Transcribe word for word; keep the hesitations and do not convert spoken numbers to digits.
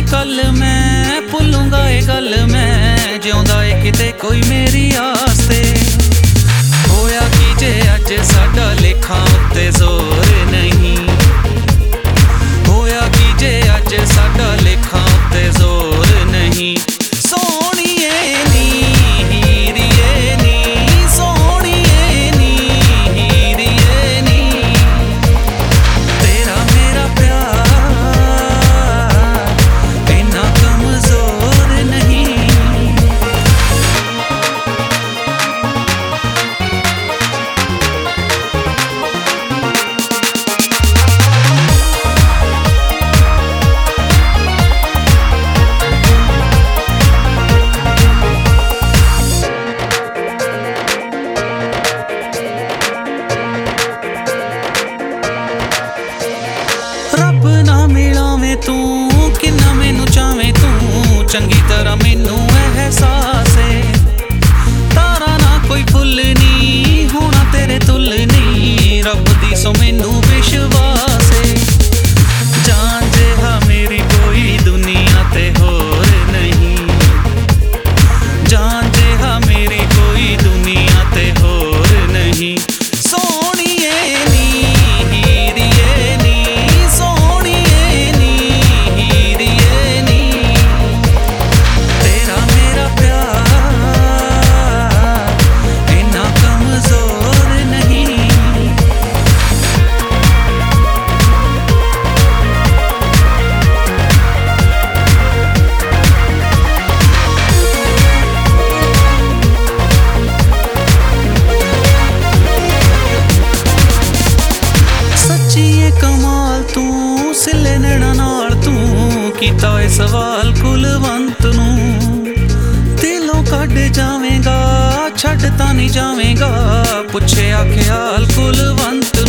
कल मैं भुलूंगा ये गल मैं जिउंदा ए किते कोई मेरी आस्ते होया की जे अज साडा लेखा उत्ते जोर नहीं होया की जे अज साडा लेखा उत्ते जोर नहीं सोहणीए नी हीरीए नी सोहणीए नी हीरीए नी तेरा मेरा प्यार इन्ना कमजोर नहीं रब ना मिलावे तू किन्ना मैनू चावे तू चंगी तरह मैनू एहसास है तारा ना कोई भुलनी होना तेरे तुलनी रब दी सो मैनू विश्वास है जान जिहा मेरी कोई दुनिया ते होर नहीं जान जिहा मेरी कोई दुनिया ते होर नहीं सोहणीए नी हीरीए नी सोहणीए नी हीरीए नी तेरा मेरा प्यार इन्ना कमजोर नहीं सच्ची कमाल तू सिले नैना नाल तू कीता ए सवाल कुलवंत नू दिलों कढ जावेगा छड्ड तां नहीं जावेगा पुछया ख्याल कुलवंत